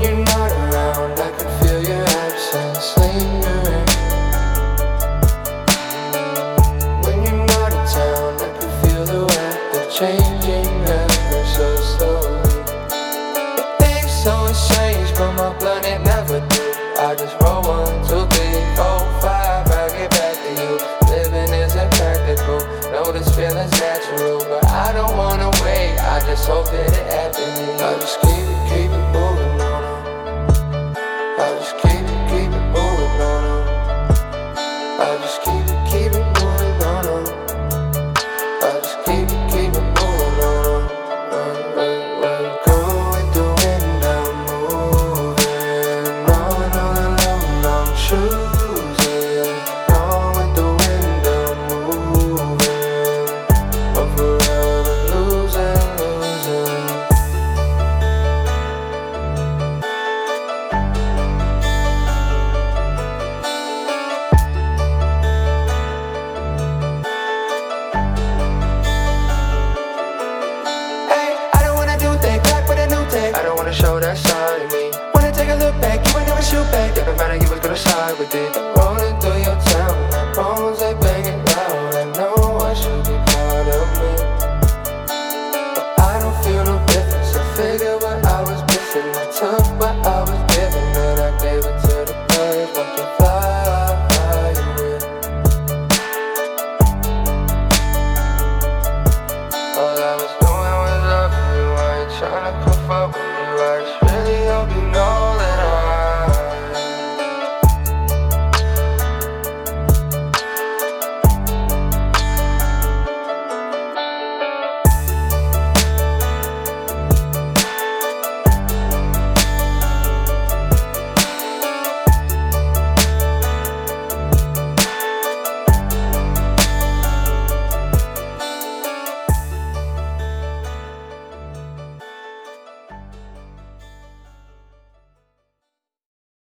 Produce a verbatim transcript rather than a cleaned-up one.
you're not around, I can feel your absence lingering. When you're not in town, I can feel the weather changing ever so slowly. Things always change, but my blood it never do. I just roll one, two, three, four, five, I get back to you. Living isn't practical, know this feeling's natural, but I don't wanna wait, I just hope that it happens. I just keep it, keep it moving on. I just keep it, keep it moving on. I just keep it, keep it moving on. I just keep it, keep it moving on. Going with the wind, I'm moving on all alone, I'm choosing. Going with the wind, I'm moving. I'm forever losing, losing. I don't wanna show that side of me. Wanna take a look back, you ain't never shoot back. Didn't matter, you was gonna side with it. Rolling